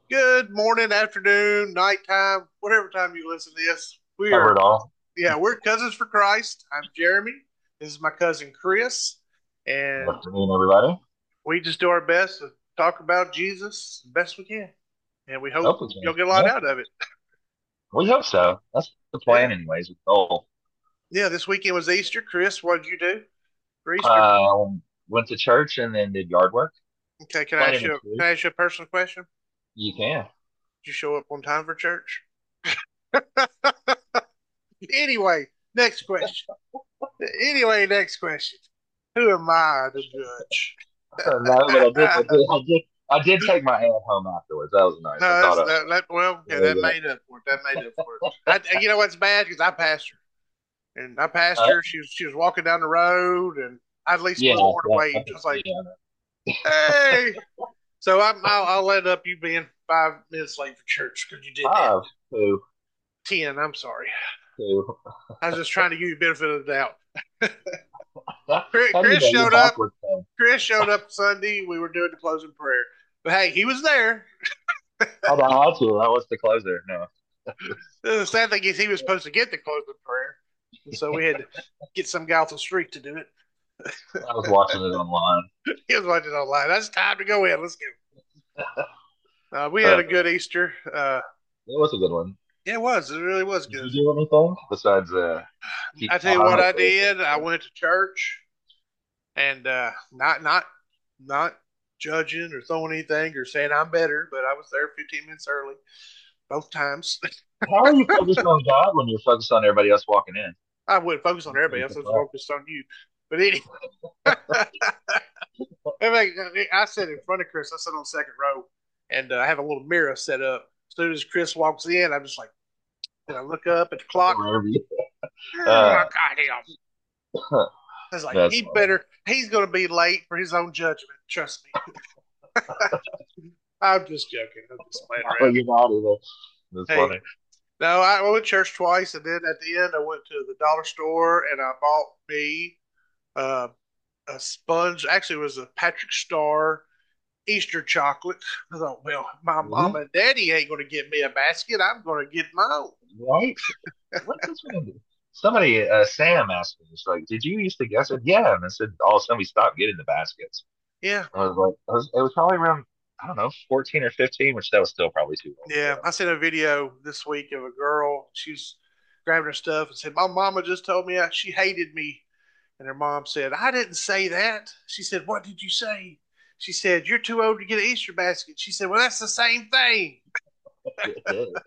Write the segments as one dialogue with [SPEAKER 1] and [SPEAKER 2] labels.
[SPEAKER 1] Good morning, afternoon, nighttime, whatever time you listen to this.
[SPEAKER 2] Cover it all.
[SPEAKER 1] We're cousins for Christ. I'm Jeremy. This is my cousin Chris,
[SPEAKER 2] Good
[SPEAKER 1] and
[SPEAKER 2] afternoon, everybody.
[SPEAKER 1] we just do our best to talk about Jesus the best we can, and we hope
[SPEAKER 2] Hope we
[SPEAKER 1] you'll
[SPEAKER 2] can.
[SPEAKER 1] get a lot
[SPEAKER 2] Yeah,
[SPEAKER 1] out of it.
[SPEAKER 2] we hope so. That's the
[SPEAKER 1] Yeah,
[SPEAKER 2] plan, anyways. The goal.
[SPEAKER 1] yeah. This weekend was Easter. Chris, what did you do for Easter?
[SPEAKER 2] Went to church and then did yard work.
[SPEAKER 1] Okay,
[SPEAKER 2] Planted a tree.
[SPEAKER 1] can I ask you a personal question?
[SPEAKER 2] You can.
[SPEAKER 1] Did you show up on time for church? Anyway, next question. Next question. Who am I to judge?
[SPEAKER 2] No, but I did take my aunt home afterwards. That was nice. I
[SPEAKER 1] No,
[SPEAKER 2] thought
[SPEAKER 1] well, okay, that made up for it. That made up for it. You know what's bad? Because I passed her, and I passed
[SPEAKER 2] uh,
[SPEAKER 1] her. She was walking down the road, and I at least
[SPEAKER 2] yeah,
[SPEAKER 1] was born to wave. I was like,
[SPEAKER 2] yeah.
[SPEAKER 1] "Hey!" So I'll let up you being 5 minutes late for church because you did that.
[SPEAKER 2] Five, two,
[SPEAKER 1] 10. I'm sorry.
[SPEAKER 2] two.
[SPEAKER 1] I was just trying to give you the benefit of the doubt.
[SPEAKER 2] How do you
[SPEAKER 1] Chris
[SPEAKER 2] know you're
[SPEAKER 1] showed up.
[SPEAKER 2] backwards then?
[SPEAKER 1] Chris showed up Sunday. We were doing the closing prayer, but hey, he was there.
[SPEAKER 2] I don't have to. That was the closer. No,
[SPEAKER 1] The sad thing is he was supposed to get the closing prayer, and so we had to get some guy off the street to do it.
[SPEAKER 2] I was watching it online.
[SPEAKER 1] He was watching online. That's time to go in. Let's go. We had
[SPEAKER 2] Uh,
[SPEAKER 1] a good Easter.
[SPEAKER 2] it was a good one.
[SPEAKER 1] Yeah, it was. It really was
[SPEAKER 2] Did
[SPEAKER 1] good.
[SPEAKER 2] you do anything besides keep
[SPEAKER 1] I tell you
[SPEAKER 2] calm?
[SPEAKER 1] what I did. I went to church and not judging or throwing anything or saying I'm better, but I was there 15 minutes early both times.
[SPEAKER 2] How are you focused on God when you're focused on everybody else walking in?
[SPEAKER 1] I wouldn't focus on
[SPEAKER 2] That's
[SPEAKER 1] everybody
[SPEAKER 2] pretty
[SPEAKER 1] else. I was
[SPEAKER 2] surprised.
[SPEAKER 1] focused on you. But anyway, in fact, I sat in front of Chris. I sat on the second row, and I have a little mirror set up. As soon as Chris walks in, I'm just like, and I look up at the clock.
[SPEAKER 2] Wherever you,
[SPEAKER 1] Oh,
[SPEAKER 2] uh,
[SPEAKER 1] goddamn. I was like,
[SPEAKER 2] that's
[SPEAKER 1] he
[SPEAKER 2] funny.
[SPEAKER 1] better, he's going to be late for his own judgment. Trust me. I'm just joking. I'm just playing
[SPEAKER 2] Oh,
[SPEAKER 1] around.
[SPEAKER 2] you're not either. That's
[SPEAKER 1] Hey,
[SPEAKER 2] funny.
[SPEAKER 1] no, I went to church twice, and then at the end, I went to the dollar store and I bought me uh, a sponge. Actually, it was a Patrick Star Easter chocolate. I thought, well, my mom
[SPEAKER 2] Really?
[SPEAKER 1] and daddy ain't going to get me a basket. I'm going to get my own.
[SPEAKER 2] Right? What's this one? Somebody, Sam asked me, it's like, did you used to guess it? Yeah. And I said, all of a sudden we stopped getting the baskets.
[SPEAKER 1] Yeah,
[SPEAKER 2] I was like, it was probably around, I don't know, 14 or 15, which that was still probably too old for
[SPEAKER 1] yeah.
[SPEAKER 2] them.
[SPEAKER 1] I sent a video this week of a girl. She's grabbing her stuff and said, "My mama just told me she hated me." And her mom said, "I didn't say that." She said, "What did you say?" She said, "You're too old to get an Easter basket." She said, "Well, that's the same thing."
[SPEAKER 2] It is.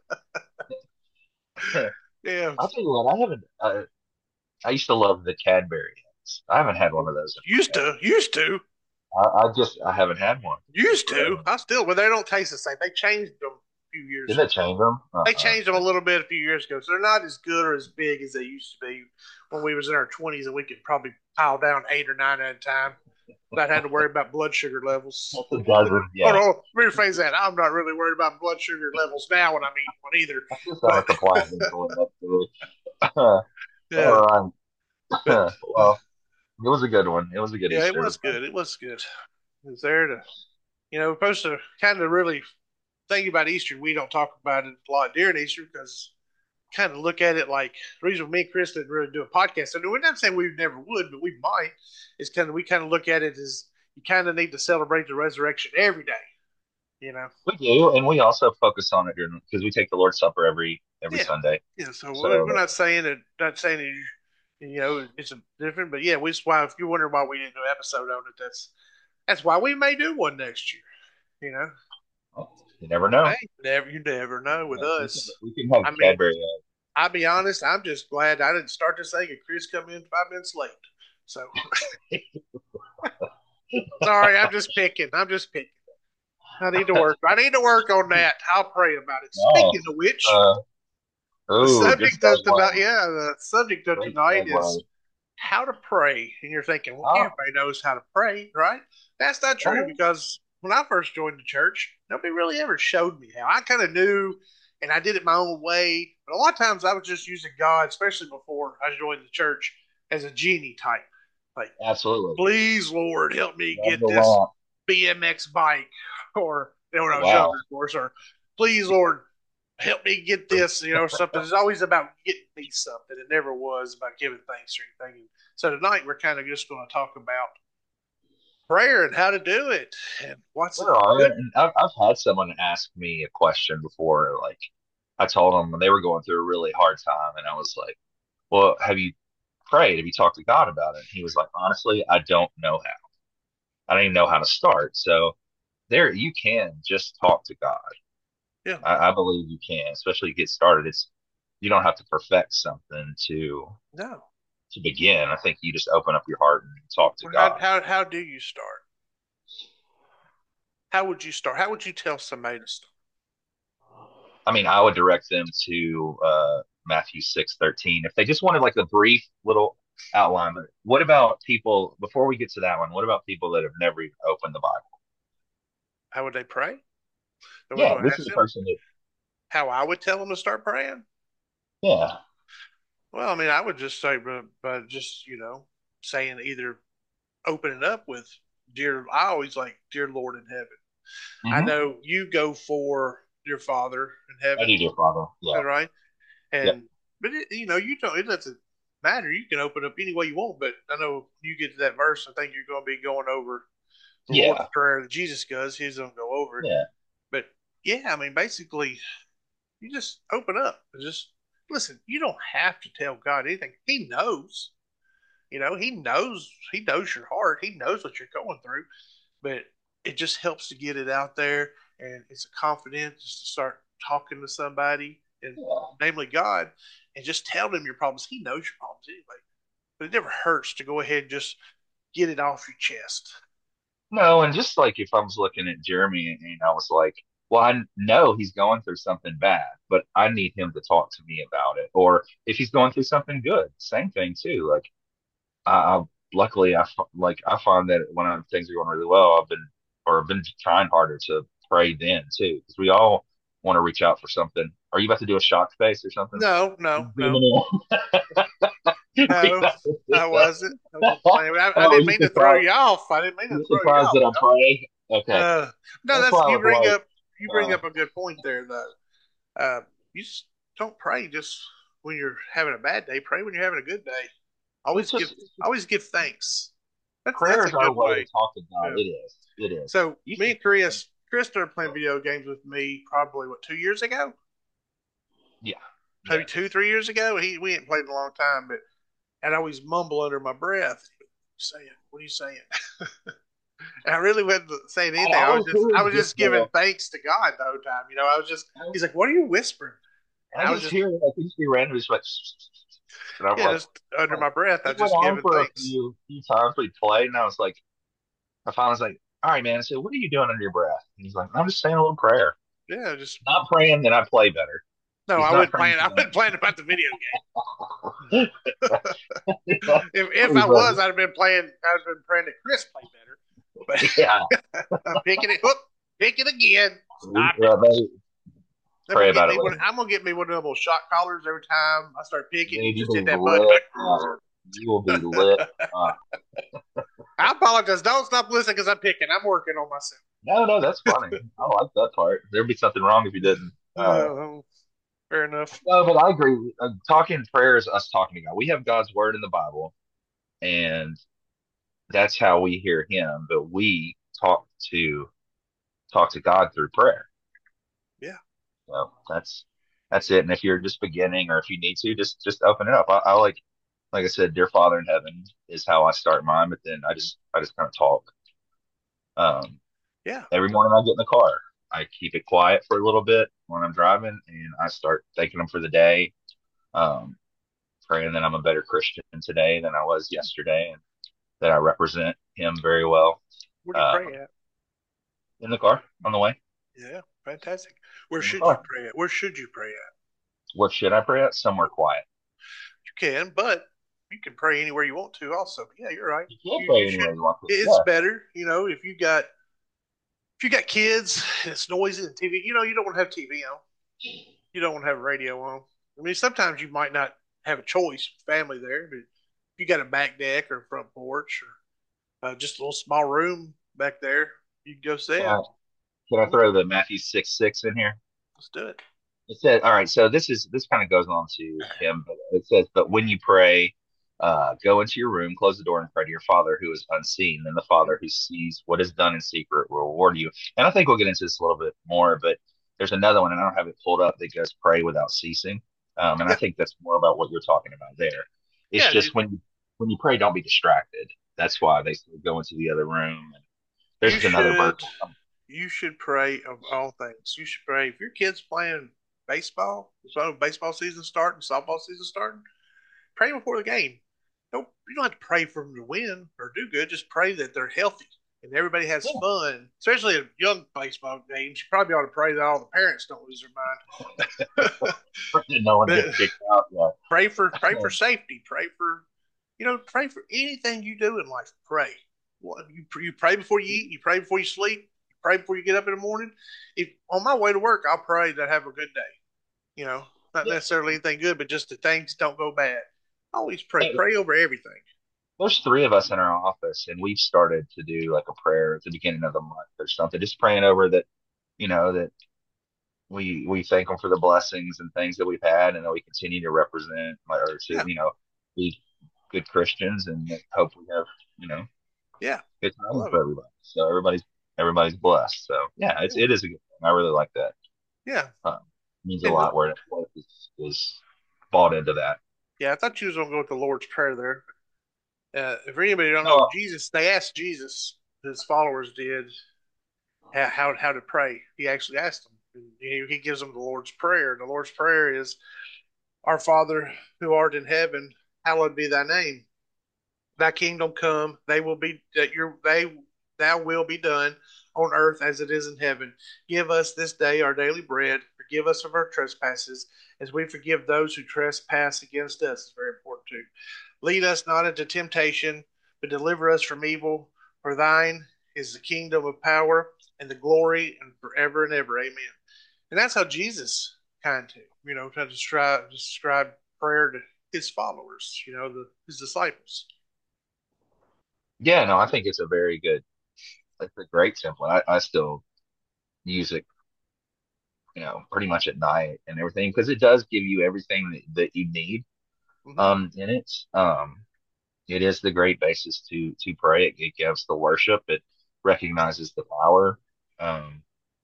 [SPEAKER 1] Yeah,
[SPEAKER 2] I'll tell you what, I used to love the Cadbury eggs. I haven't had one of those in
[SPEAKER 1] used
[SPEAKER 2] forever.
[SPEAKER 1] to, used to,
[SPEAKER 2] I haven't had one in
[SPEAKER 1] used to.
[SPEAKER 2] forever.
[SPEAKER 1] I still, well, they don't taste the same. They changed them a few
[SPEAKER 2] Did
[SPEAKER 1] years.
[SPEAKER 2] they change them?
[SPEAKER 1] They
[SPEAKER 2] Uh-uh.
[SPEAKER 1] changed them a little bit a few years ago, so they're not as good or as big as they used to be when we was in our 20s, and we could probably pile down 8 or 9 at a time without having to worry about blood sugar levels.
[SPEAKER 2] That's a dozen.
[SPEAKER 1] Oh
[SPEAKER 2] Yeah.
[SPEAKER 1] no, let me rephrase that. I'm not really worried about blood sugar levels now when I'm eating one either.
[SPEAKER 2] That's just on a
[SPEAKER 1] But
[SPEAKER 2] compliance insulin. That's really.
[SPEAKER 1] yeah,
[SPEAKER 2] All
[SPEAKER 1] but
[SPEAKER 2] right. Well, it was a good one. It was a good
[SPEAKER 1] yeah, it
[SPEAKER 2] Easter. It
[SPEAKER 1] was
[SPEAKER 2] was fun.
[SPEAKER 1] good. It was good. It was there to, we're supposed to kind of really think about Easter. We don't talk about it a lot during Easter because kind of look at it like the reason me and Chris didn't really do a podcast. And we're not saying we never would, but we might. Is kind of we kind of look at it as you kind of need to celebrate the resurrection every day. You know.
[SPEAKER 2] We do, and we also focus on it during because we take the Lord's Supper every
[SPEAKER 1] Yeah.
[SPEAKER 2] Sunday.
[SPEAKER 1] Yeah. So we're
[SPEAKER 2] So
[SPEAKER 1] not saying that. Not saying that. It's a different, but yeah, we just why if you're wondering why we didn't do an episode on it, that's why we may do one next year. You know,
[SPEAKER 2] you never know.
[SPEAKER 1] hey, you never know with us.
[SPEAKER 2] We can have
[SPEAKER 1] I mean,
[SPEAKER 2] Cadbury.
[SPEAKER 1] I'll be honest, I'm just glad I didn't start this thing and Chris come in 5 minutes late. So sorry, I'm just picking. I'm just picking. I need to work. I need to work on that. I'll pray about it.
[SPEAKER 2] No.
[SPEAKER 1] Speaking of which,
[SPEAKER 2] Uh,
[SPEAKER 1] the
[SPEAKER 2] oh, good
[SPEAKER 1] subject of tonight,
[SPEAKER 2] segue.
[SPEAKER 1] yeah, the subject of
[SPEAKER 2] Great
[SPEAKER 1] tonight is
[SPEAKER 2] segue.
[SPEAKER 1] how to pray. And you're thinking, well,
[SPEAKER 2] Oh,
[SPEAKER 1] everybody knows how to pray, right? That's not true
[SPEAKER 2] uh,
[SPEAKER 1] because when I first joined the church, nobody really ever showed me how. I kind of knew and I did it my own way. But a lot of times I was just using God, especially before I joined the church, as a genie type. Like,
[SPEAKER 2] absolutely.
[SPEAKER 1] please, Lord, help me
[SPEAKER 2] Love
[SPEAKER 1] get
[SPEAKER 2] the
[SPEAKER 1] this
[SPEAKER 2] lamp.
[SPEAKER 1] BMX bike or when I was
[SPEAKER 2] Wow.
[SPEAKER 1] younger, of course, or please, Lord, help me get this, or something. It's always about getting me something. It never was about giving thanks or anything. So tonight we're kind of just going to talk about prayer and how to do it and what's a
[SPEAKER 2] There are,
[SPEAKER 1] good.
[SPEAKER 2] and I've had someone ask me a question before. Like, I told them when they were going through a really hard time, and I was like, "Well, have you prayed? Have you talked to God about it?" And he was like, "Honestly, I don't know how. I don't even know how to start." So there, you can just talk to God.
[SPEAKER 1] Yeah,
[SPEAKER 2] I believe you can, especially get started. It's you don't have to perfect something
[SPEAKER 1] no.
[SPEAKER 2] to begin. I think you just open up your heart and talk to
[SPEAKER 1] How,
[SPEAKER 2] God.
[SPEAKER 1] how do you start? How would you start? How would you tell somebody to start?
[SPEAKER 2] I mean, I would direct them to Matthew 6:13 if they just wanted like a brief little outline. But what about people? Before we get to that one, what about people that have never even opened the Bible?
[SPEAKER 1] How would they pray? So we're
[SPEAKER 2] Yeah,
[SPEAKER 1] going to
[SPEAKER 2] this is
[SPEAKER 1] ask
[SPEAKER 2] a
[SPEAKER 1] them
[SPEAKER 2] person that.
[SPEAKER 1] how I would tell them to start praying.
[SPEAKER 2] Yeah,
[SPEAKER 1] Well, I mean, I would just say, but just saying either opening up with dear. I always like dear Lord in heaven. I
[SPEAKER 2] hmm
[SPEAKER 1] know you go for dear Father in
[SPEAKER 2] I
[SPEAKER 1] heaven,
[SPEAKER 2] do, dear Father. Yeah,
[SPEAKER 1] right?
[SPEAKER 2] yep.
[SPEAKER 1] And but you don't. It doesn't matter. You can open up any way you want. But I know you get to that verse. I think you're going to be going over the Lord's
[SPEAKER 2] Yeah,
[SPEAKER 1] prayer that Jesus does. He's going to go over it.
[SPEAKER 2] yeah.
[SPEAKER 1] But yeah, I mean, basically, you just open up and just listen. You don't have to tell God anything. He knows. He knows your heart. He knows what you're going through. But it just helps to get it out there, and it's a confidence just to start talking to somebody, and
[SPEAKER 2] Yeah.
[SPEAKER 1] namely God, and just tell them your problems. He knows your problems anyway. But it never hurts to go ahead and just get it off your chest.
[SPEAKER 2] No, and just like if I was looking at Jeremy and I was like, well, I know he's going through something bad, but I need him to talk to me about it. Or if he's going through something good, same thing too. Like I luckily like I find that when things are going really well, I've been trying harder to pray then too, because we all want to reach out for something. Are you about to do a shock face or something?
[SPEAKER 1] No, no, no,
[SPEAKER 2] Zooming in.
[SPEAKER 1] no. I wasn't. I was just playing. I
[SPEAKER 2] Oh,
[SPEAKER 1] didn't mean to throw you off. I didn't mean to
[SPEAKER 2] you
[SPEAKER 1] throw you
[SPEAKER 2] surprised
[SPEAKER 1] off.
[SPEAKER 2] that I'm praying? Okay,
[SPEAKER 1] No,
[SPEAKER 2] that's
[SPEAKER 1] that's
[SPEAKER 2] why I
[SPEAKER 1] you
[SPEAKER 2] was
[SPEAKER 1] bring
[SPEAKER 2] like,
[SPEAKER 1] up. You bring
[SPEAKER 2] uh,
[SPEAKER 1] up a good point there, though. You just don't pray just when you're having a bad day. Pray when you're having a good day.
[SPEAKER 2] it's just
[SPEAKER 1] Always give thanks. That's
[SPEAKER 2] prayer
[SPEAKER 1] a
[SPEAKER 2] is our
[SPEAKER 1] good
[SPEAKER 2] way to
[SPEAKER 1] way.
[SPEAKER 2] talk to God.
[SPEAKER 1] Yeah.
[SPEAKER 2] It is. It is.
[SPEAKER 1] So
[SPEAKER 2] You
[SPEAKER 1] me
[SPEAKER 2] should.
[SPEAKER 1] and Chris started playing video games with me probably 2 years ago,
[SPEAKER 2] Yeah.
[SPEAKER 1] maybe
[SPEAKER 2] Yeah.
[SPEAKER 1] 2 3 years ago. We hadn't played in a long time, but I'd always mumble under my breath. Saying, what are you saying? And I really wasn't saying anything.
[SPEAKER 2] I was
[SPEAKER 1] I
[SPEAKER 2] hearing
[SPEAKER 1] was
[SPEAKER 2] just
[SPEAKER 1] just giving thanks to God the whole time. I was just, he's like, what are you whispering? And
[SPEAKER 2] I
[SPEAKER 1] I was
[SPEAKER 2] just
[SPEAKER 1] just,
[SPEAKER 2] hear like just be random, just like, and I'm
[SPEAKER 1] yeah,
[SPEAKER 2] like,
[SPEAKER 1] just under
[SPEAKER 2] like
[SPEAKER 1] my breath, I
[SPEAKER 2] it went
[SPEAKER 1] just
[SPEAKER 2] on
[SPEAKER 1] giving
[SPEAKER 2] for a
[SPEAKER 1] thanks.
[SPEAKER 2] few times we played, and I was like, I finally was like, all right, man. I said, what are you doing under your breath? And he's like, I'm just saying a little prayer.
[SPEAKER 1] Yeah, just
[SPEAKER 2] Not praying that I play better.
[SPEAKER 1] no,
[SPEAKER 2] He's not praying
[SPEAKER 1] I wasn't playing about the video game.
[SPEAKER 2] for that.
[SPEAKER 1] If I
[SPEAKER 2] He's
[SPEAKER 1] was,
[SPEAKER 2] like,
[SPEAKER 1] I'd have been playing. I'd have been praying that Chris play
[SPEAKER 2] yeah,
[SPEAKER 1] better. But I'm picking it. Whoop, pick it again. Stop it.
[SPEAKER 2] yeah, they
[SPEAKER 1] I'm
[SPEAKER 2] pray
[SPEAKER 1] gonna get
[SPEAKER 2] about it
[SPEAKER 1] me one.
[SPEAKER 2] later.
[SPEAKER 1] I'm gonna get me one of those shot collars every time I start picking. You
[SPEAKER 2] Dude,
[SPEAKER 1] just hit
[SPEAKER 2] you'll be
[SPEAKER 1] that button.
[SPEAKER 2] lit up. You will be lit up.
[SPEAKER 1] I apologize. Don't stop listening because I'm picking. I'm working on myself.
[SPEAKER 2] No, no, that's funny. I like that part. There'd be something wrong if you didn't.
[SPEAKER 1] Uh, Fair enough.
[SPEAKER 2] No, but I agree. Talking prayer is us talking to God. We have God's word in the Bible, and that's how we hear Him. But we talk to talk to God through prayer.
[SPEAKER 1] Yeah.
[SPEAKER 2] So that's it. And if you're just beginning, or if you need to, just open it up. I like I said, dear Father in heaven is how I start mine. But then I just kind of talk. Um,
[SPEAKER 1] Yeah.
[SPEAKER 2] every morning I get in the car, I keep it quiet for a little bit when I'm driving, and I start thanking Him for the day. Um, praying that I'm a better Christian today than I was yesterday, and that I represent Him very well.
[SPEAKER 1] Where do you pray
[SPEAKER 2] Um,
[SPEAKER 1] at?
[SPEAKER 2] in the car on the way,
[SPEAKER 1] Yeah. Fantastic. Where
[SPEAKER 2] in the
[SPEAKER 1] should you
[SPEAKER 2] car.
[SPEAKER 1] pray at? Where should you pray at?
[SPEAKER 2] What should I pray at? Somewhere quiet.
[SPEAKER 1] You can, but you can pray anywhere you want to. Also, yeah, you're right.
[SPEAKER 2] You can
[SPEAKER 1] You
[SPEAKER 2] pray
[SPEAKER 1] should.
[SPEAKER 2] anywhere you want to.
[SPEAKER 1] It's
[SPEAKER 2] Yeah,
[SPEAKER 1] better, if you got kids and it's noisy and TV. You don't want to have TV on. You don't want to have radio on. I mean, sometimes you might not have a choice, with family there, but if you got a back deck or a front porch or just a little small room back there, you can go sit.
[SPEAKER 2] yeah. can I throw the Matthew 6:6 in here?
[SPEAKER 1] Let's do it.
[SPEAKER 2] It said, all right, so this kind of goes on to him, but it says, but when you pray, go into your room, close the door, and pray to your Father who is unseen. Then the Father who sees what is done in secret will reward you. And I think we'll get into this a little bit more, but there's another one, and I don't have it pulled up that goes pray without ceasing. And I
[SPEAKER 1] Yeah,
[SPEAKER 2] think that's more about what you're talking about there. It's
[SPEAKER 1] yeah.
[SPEAKER 2] just when you pray, don't be distracted. That's why they say go into the other room. And
[SPEAKER 1] You
[SPEAKER 2] there's another verse.
[SPEAKER 1] should you should pray of all things. You should pray if your kid's playing baseball, so baseball season starting, softball season starting, pray before the game. You don't have to pray for them to win or do good. Just pray that they're healthy and everybody has
[SPEAKER 2] Yeah,
[SPEAKER 1] fun. Especially in young baseball games, you probably ought to pray that all the parents don't lose their mind.
[SPEAKER 2] no one gets
[SPEAKER 1] But
[SPEAKER 2] kicked out. Yeah.
[SPEAKER 1] pray for safety. Pray for anything you do in life. Pray. Well, you pray before you eat. You pray before you sleep. You pray before you get up in the morning. If on my way to work, I'll pray that I have a good day. Not necessarily anything good, but just that things don't go bad. Always pray.
[SPEAKER 2] Yeah.
[SPEAKER 1] Pray over everything.
[SPEAKER 2] There's three of us in our office, and we've started to do like a prayer at the beginning of the month or something, just praying over that, that we thank them for the blessings and things that we've had, and that we continue to represent or to,
[SPEAKER 1] Yeah,
[SPEAKER 2] be good Christians, and that hope we have, you know,
[SPEAKER 1] yeah.
[SPEAKER 2] good
[SPEAKER 1] I
[SPEAKER 2] time
[SPEAKER 1] love
[SPEAKER 2] for
[SPEAKER 1] it.
[SPEAKER 2] everybody. So everybody's blessed. So yeah,
[SPEAKER 1] Yeah,
[SPEAKER 2] it is a good thing. I really like that.
[SPEAKER 1] yeah.
[SPEAKER 2] Um, means a
[SPEAKER 1] And
[SPEAKER 2] lot where life is bought into that.
[SPEAKER 1] yeah, I thought you was gonna go with the Lord's Prayer there. If anybody don't know,
[SPEAKER 2] No,
[SPEAKER 1] Jesus, they asked Jesus, his followers did, how to pray. He actually asked them. And he gives them the Lord's Prayer. The Lord's Prayer is, "Our Father who art in heaven, hallowed be thy name. Thy kingdom come. They will be that your they Thou will be done on earth as it is in heaven. Give us this day our daily bread. Forgive us of our trespasses, as we forgive those who trespass against us." It's very important too. "Lead us not into temptation, but deliver us from evil. For thine is the kingdom of power and the glory and forever and ever. Amen." And that's how Jesus kind of, to describe prayer to his followers, his disciples.
[SPEAKER 2] yeah, no, I think it's a great template. I still use it, pretty much at night and everything because it does give you everything that you need
[SPEAKER 1] Mm-hmm.
[SPEAKER 2] in it. It is the great basis to pray. It gives the worship. It recognizes the power. Um,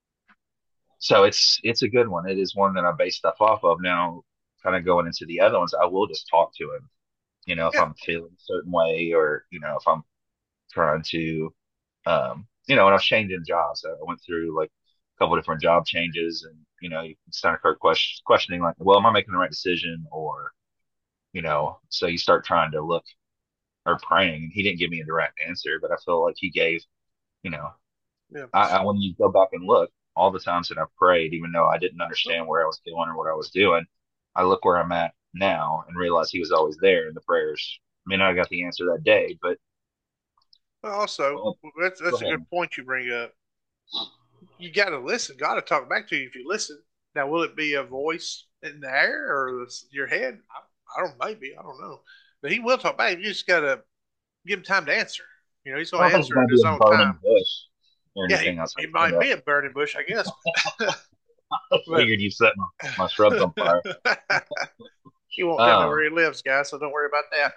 [SPEAKER 2] so it's a good one. It is one that I base stuff off of. Now, kind of going into the other ones, I will just talk to him. If
[SPEAKER 1] Yeah.
[SPEAKER 2] I'm feeling a certain way, or if I'm trying to, when I was changing jobs, I went through like a couple different job changes, and you start questioning like, well, am I making the right decision, or so you start trying to look or praying, and he didn't give me a direct answer, but I feel like he gave, you know,
[SPEAKER 1] Yeah.
[SPEAKER 2] when you go back and look, all the times that I've prayed, even though I didn't understand where I was going or what I was doing, I look where I'm at now and realize he was always there in the prayers. I mean, I got the answer that day, but
[SPEAKER 1] But also,
[SPEAKER 2] well, go
[SPEAKER 1] that's a
[SPEAKER 2] ahead.
[SPEAKER 1] good point you bring up. You got to listen. God will talk back to you if you listen. Now, will it be a voice in the air or your head? I don't. Maybe I don't know. But He will talk back. You just got to give him time to answer. He's
[SPEAKER 2] I
[SPEAKER 1] going
[SPEAKER 2] don't
[SPEAKER 1] to
[SPEAKER 2] think it's
[SPEAKER 1] answer
[SPEAKER 2] going
[SPEAKER 1] at
[SPEAKER 2] to be
[SPEAKER 1] his
[SPEAKER 2] a
[SPEAKER 1] own
[SPEAKER 2] burning
[SPEAKER 1] time.
[SPEAKER 2] bush or
[SPEAKER 1] Yeah,
[SPEAKER 2] anything else.
[SPEAKER 1] he might be a burning bush, I guess.
[SPEAKER 2] I
[SPEAKER 1] But
[SPEAKER 2] figured you set my shrubs on fire.
[SPEAKER 1] he won't tell me where
[SPEAKER 2] Um,
[SPEAKER 1] he lives, guys. So don't worry about that.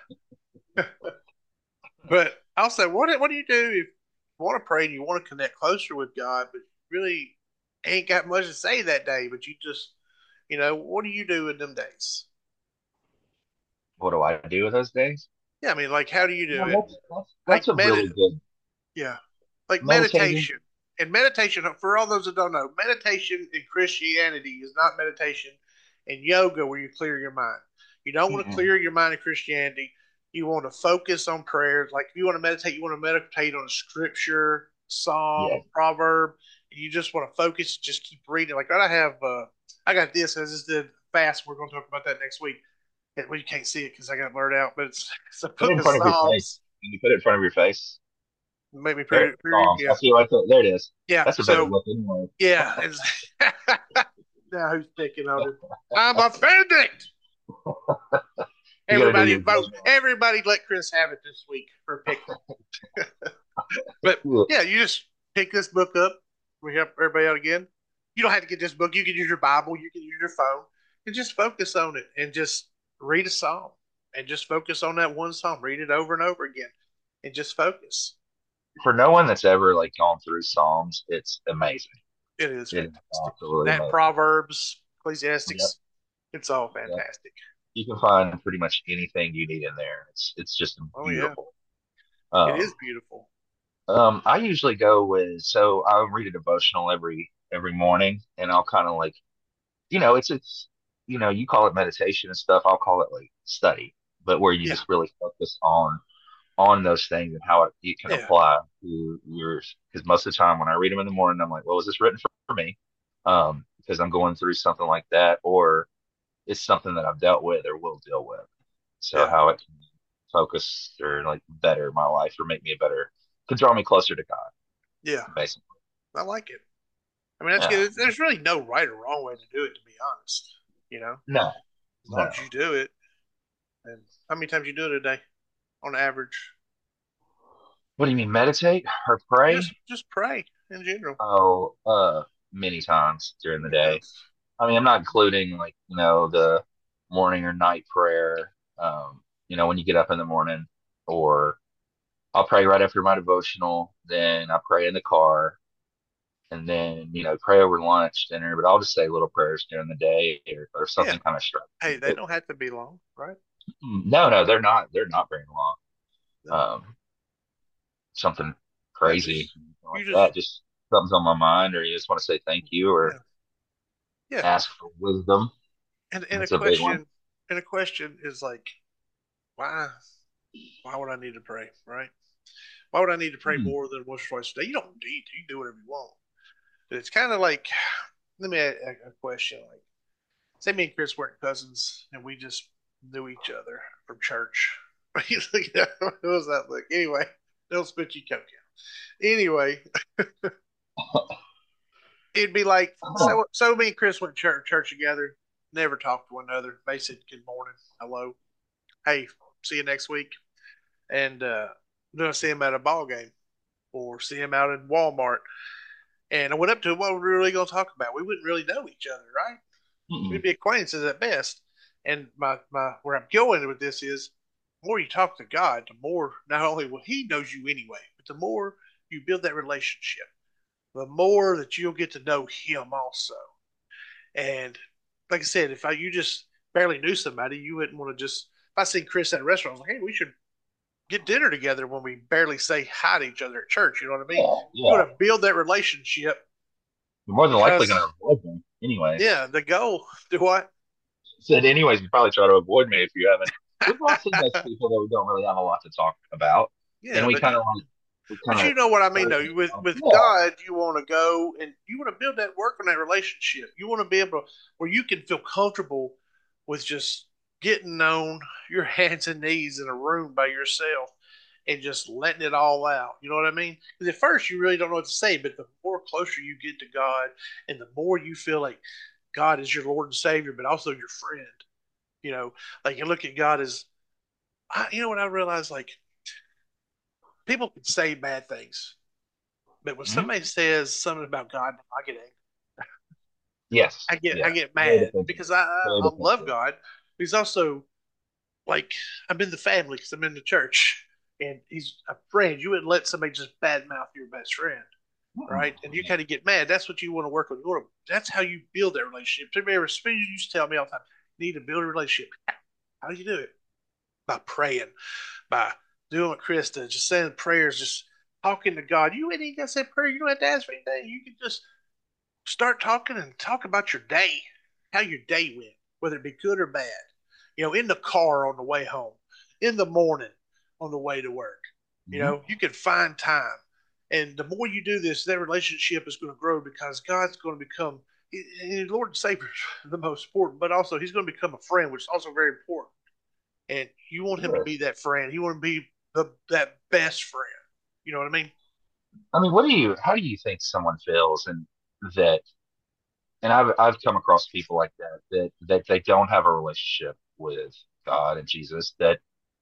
[SPEAKER 1] But I'll say, what do you do if you want to pray and you want to connect closer with God, but really ain't got much to say that day, but you just, what do you do in them days?
[SPEAKER 2] what do I do with those days?
[SPEAKER 1] Yeah, I mean, like, how do you do
[SPEAKER 2] Well,
[SPEAKER 1] it?
[SPEAKER 2] that's
[SPEAKER 1] Like,
[SPEAKER 2] a really good
[SPEAKER 1] yeah, like
[SPEAKER 2] meditating.
[SPEAKER 1] meditation. And meditation, for all those that don't know, meditation in Christianity is not meditation in yoga where you clear your mind. You don't want to
[SPEAKER 2] Mm-mm.
[SPEAKER 1] clear your mind in Christianity. You want to focus on prayers. Like if you want to meditate, you want to meditate on a scripture,
[SPEAKER 2] Yeah,
[SPEAKER 1] psalm, proverb. And you just want to focus, just keep reading. Like I got this. I just did fast. We're going to talk about that next week. Well, you can't see it because I got it blurred out, but it's a
[SPEAKER 2] put it
[SPEAKER 1] book
[SPEAKER 2] in
[SPEAKER 1] of
[SPEAKER 2] front of your face.
[SPEAKER 1] Psalms.
[SPEAKER 2] Can you put it in front of your face?
[SPEAKER 1] Made me
[SPEAKER 2] There,
[SPEAKER 1] pretty,
[SPEAKER 2] Psalms. I
[SPEAKER 1] yeah.
[SPEAKER 2] see it right there. There it is.
[SPEAKER 1] Yeah.
[SPEAKER 2] That's a better
[SPEAKER 1] So
[SPEAKER 2] look anyway.
[SPEAKER 1] yeah, now who's picking on him? I'm offended.
[SPEAKER 2] You got to do
[SPEAKER 1] Everybody
[SPEAKER 2] your
[SPEAKER 1] vote.
[SPEAKER 2] judgment.
[SPEAKER 1] Everybody let Chris have it this week for picking. But
[SPEAKER 2] Cool.
[SPEAKER 1] yeah, you just pick this book up. We help everybody out again. You don't have to get this book. You can use your Bible. You can use your phone and just focus on it and just read a psalm and just focus on that one psalm. Read it over and over again and just focus.
[SPEAKER 2] For no one that's ever like gone through Psalms, it's amazing.
[SPEAKER 1] It is
[SPEAKER 2] It is
[SPEAKER 1] fantastic.
[SPEAKER 2] absolutely
[SPEAKER 1] That
[SPEAKER 2] amazing.
[SPEAKER 1] Proverbs,
[SPEAKER 2] Yep,
[SPEAKER 1] Ecclesiastics, it's all
[SPEAKER 2] yep.
[SPEAKER 1] fantastic.
[SPEAKER 2] You can find pretty much anything you need in there. It's just
[SPEAKER 1] Oh yeah,
[SPEAKER 2] beautiful.
[SPEAKER 1] it
[SPEAKER 2] Um,
[SPEAKER 1] is beautiful.
[SPEAKER 2] I usually go with so I read a devotional every morning, and I'll kind of like it's you call it meditation and stuff. I'll call it like study, but where you
[SPEAKER 1] Yeah,
[SPEAKER 2] just really focus on those things and how it can
[SPEAKER 1] yeah,
[SPEAKER 2] apply to yours. Because most of the time when I read them in the morning, I'm like, well, was this written for me? Because I'm going through something like that, or it's something that I've dealt with or will deal with. So
[SPEAKER 1] yeah,
[SPEAKER 2] how it can focus or like better my life or make me a better, could draw me closer to God,
[SPEAKER 1] yeah.
[SPEAKER 2] basically.
[SPEAKER 1] I like it. I mean, that's
[SPEAKER 2] Yeah.
[SPEAKER 1] good. There's really no right or wrong way to do it, to be honest. You know,
[SPEAKER 2] No,
[SPEAKER 1] as long
[SPEAKER 2] no.
[SPEAKER 1] as you do it. And how many times you do it a day on average?
[SPEAKER 2] What do you mean, meditate or pray?
[SPEAKER 1] Just pray in general.
[SPEAKER 2] Oh, many times during the
[SPEAKER 1] Many
[SPEAKER 2] day.
[SPEAKER 1] times.
[SPEAKER 2] I mean, I'm not including like, the morning or night prayer, when you get up in the morning, or I'll pray right after my devotional, then I pray in the car, and then, pray over lunch, dinner, but I'll just say little prayers during the day or
[SPEAKER 1] Yeah.
[SPEAKER 2] something kind of structured.
[SPEAKER 1] Hey, they
[SPEAKER 2] But
[SPEAKER 1] don't have to be long, right?
[SPEAKER 2] no, no, they're not very long.
[SPEAKER 1] No.
[SPEAKER 2] Um, Something
[SPEAKER 1] Yeah,
[SPEAKER 2] crazy
[SPEAKER 1] just
[SPEAKER 2] like
[SPEAKER 1] you just
[SPEAKER 2] that, just something's on my mind, or you just want to say thank you or
[SPEAKER 1] yeah. Yeah.
[SPEAKER 2] ask for wisdom.
[SPEAKER 1] And
[SPEAKER 2] That's a big one.
[SPEAKER 1] a question is like, why why would I need to pray, right? Why would I need to pray
[SPEAKER 2] Hmm.
[SPEAKER 1] more than once or twice a day? You don't need to. You can do whatever you want. But it's kind of like, let me ask a question. Like, say me and Chris weren't cousins and we just knew each other from church. What was that look? Anyway, don't spit you coke out. Anyway, it'd be like, so me and Chris went to church together, never talked to one another. They said good morning, hello, hey, see you next week. And then I see him at a ball game or see him out in Walmart. And I went up to him, what were we really going to talk about? We wouldn't really know each other, right? We'd
[SPEAKER 2] Mm-mm.
[SPEAKER 1] be acquaintances at best. And my where I'm going with this is the more you talk to God, the more not only will He knows you anyway, but the more you build that relationship, the more that you'll get to know Him also. And like I said, if you just barely knew somebody, you wouldn't want to just. If I see Chris at a restaurant, I was like, hey, we should get dinner together when we barely say hi to each other at church. You know what I mean?
[SPEAKER 2] Yeah,
[SPEAKER 1] You
[SPEAKER 2] yeah.
[SPEAKER 1] want to build that relationship
[SPEAKER 2] You're more than likely going
[SPEAKER 1] because,
[SPEAKER 2] to avoid me, anyways.
[SPEAKER 1] yeah, the goal. Do what?
[SPEAKER 2] Said, anyways, you probably try to avoid me if you haven't. We've all seen those people that we don't really have a lot to talk about, and
[SPEAKER 1] Yeah, but
[SPEAKER 2] we kind
[SPEAKER 1] but
[SPEAKER 2] of
[SPEAKER 1] you know what I mean, though.
[SPEAKER 2] surface
[SPEAKER 1] With
[SPEAKER 2] yeah,
[SPEAKER 1] God, you want to go and you want to build that work on that relationship. You want to be able to where you can feel comfortable with just getting on your hands and knees in a room by yourself and just letting it all out. You know what I mean? Because at first you really don't know what to say, but the more closer you get to God, and the more you feel like God is your Lord and Savior, but also your friend. You know, like you look at God as, you know what I realized? Like people can say bad things, but when
[SPEAKER 2] mhm.
[SPEAKER 1] somebody says something about God, I get angry.
[SPEAKER 2] Yes,
[SPEAKER 1] I
[SPEAKER 2] yeah,
[SPEAKER 1] get
[SPEAKER 2] very
[SPEAKER 1] mad
[SPEAKER 2] defensive,
[SPEAKER 1] because
[SPEAKER 2] very
[SPEAKER 1] I love
[SPEAKER 2] defensive.
[SPEAKER 1] God. He's also like I'm in the family because I'm in the church, and he's a friend. You wouldn't let somebody just badmouth your best friend,
[SPEAKER 2] Mm-mm.
[SPEAKER 1] right? And you kind of get mad. That's what you want to work on. That's how you build that relationship. Remember, you used to tell me all the time, you need to build a relationship. How do you do it? By praying, by doing what Chris does, just saying prayers, just talking to God. You ain't even got to say prayer. You don't have to ask for anything. You can just start talking and talk about your day, how your day went, whether it be good or bad. You know, in the car on the way home, in the morning on the way to work. You
[SPEAKER 2] Mhm.
[SPEAKER 1] know, you can find time. And the more you do this, that relationship is going to grow because God's going to become Lord and Savior the most important, but also He's going to become a friend, which is also very important. And you want Him to be
[SPEAKER 2] Yes.
[SPEAKER 1] that friend. You want to be that best friend. You know what I mean?
[SPEAKER 2] I mean, how do you think someone feels and that, and I've come across people like that they don't have a relationship with God and Jesus, that,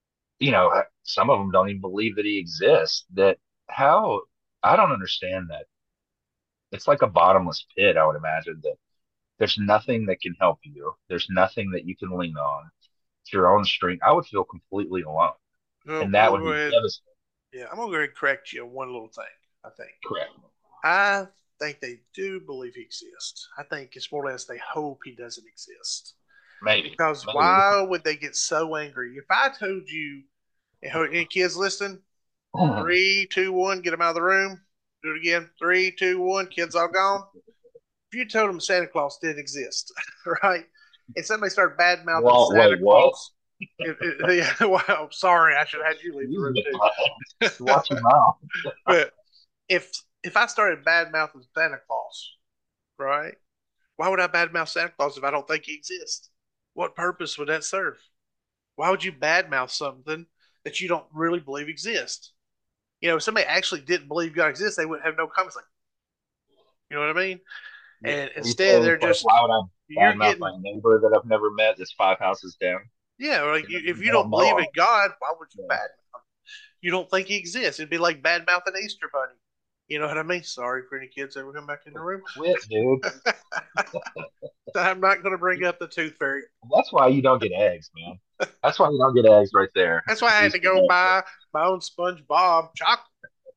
[SPEAKER 2] some of them don't even believe that he exists, that how, I don't understand that it's like a bottomless pit, I would imagine that there's nothing that can help you. There's nothing that you can lean on. It's your own strength. I would feel completely alone.
[SPEAKER 1] Well,
[SPEAKER 2] And
[SPEAKER 1] I'm
[SPEAKER 2] that
[SPEAKER 1] gonna
[SPEAKER 2] would
[SPEAKER 1] go
[SPEAKER 2] be
[SPEAKER 1] ahead.
[SPEAKER 2] devastating.
[SPEAKER 1] Yeah, I'm gonna go ahead and correct you on one little thing. I think.
[SPEAKER 2] Correct.
[SPEAKER 1] I think they do believe he exists. I think it's more or less they hope he doesn't exist.
[SPEAKER 2] Maybe.
[SPEAKER 1] Because
[SPEAKER 2] Maybe.
[SPEAKER 1] why would they get so angry? If I told you, any kids listen, three, two, one, get them out of the room. Do it again. Three, two, one, kids all gone. If you told them Santa Claus didn't exist, right? And somebody started bad mouthing
[SPEAKER 2] Well,
[SPEAKER 1] Santa
[SPEAKER 2] wait, what?
[SPEAKER 1] Claus, yeah, well, sorry, I should have had you leave the room too.
[SPEAKER 2] Watch your mouth.
[SPEAKER 1] But if if I started bad mouthing Santa Claus, right? Why would I badmouth Santa Claus if I don't think he exists? What purpose would that serve? Why would you badmouth something that you don't really believe exists? If somebody actually didn't believe God exists, they wouldn't have no comments like, you know what I mean? And
[SPEAKER 2] Are you
[SPEAKER 1] instead,
[SPEAKER 2] saying
[SPEAKER 1] they're
[SPEAKER 2] it's like,
[SPEAKER 1] just,
[SPEAKER 2] why would I
[SPEAKER 1] you're
[SPEAKER 2] badmouth my
[SPEAKER 1] getting,
[SPEAKER 2] neighbor that I've never met that's 5 houses down?
[SPEAKER 1] yeah, like if you
[SPEAKER 2] I don't
[SPEAKER 1] don't
[SPEAKER 2] know
[SPEAKER 1] believe
[SPEAKER 2] him.
[SPEAKER 1] in God, why would you
[SPEAKER 2] Yeah.
[SPEAKER 1] badmouth him? You don't think he exists. It'd be like badmouthing Easter Bunny. You know what I mean? Sorry for any kids ever come back in the room.
[SPEAKER 2] Quit, dude.
[SPEAKER 1] I'm not going to bring up the tooth fairy.
[SPEAKER 2] That's why you don't get eggs, man. That's why you don't get eggs right there.
[SPEAKER 1] That's why I had to
[SPEAKER 2] Easter
[SPEAKER 1] go
[SPEAKER 2] eggs.
[SPEAKER 1] buy my own SpongeBob chocolate.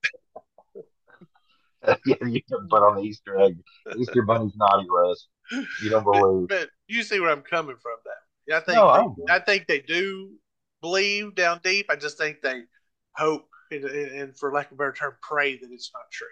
[SPEAKER 2] Yeah, you can put on the Easter egg. Easter Bunny's naughty roast. You don't
[SPEAKER 1] but,
[SPEAKER 2] believe.
[SPEAKER 1] but you see where I'm coming from. That yeah,
[SPEAKER 2] No, I do.
[SPEAKER 1] I think they do believe down deep. I just think they hope and for lack of a better term, pray that it's not true.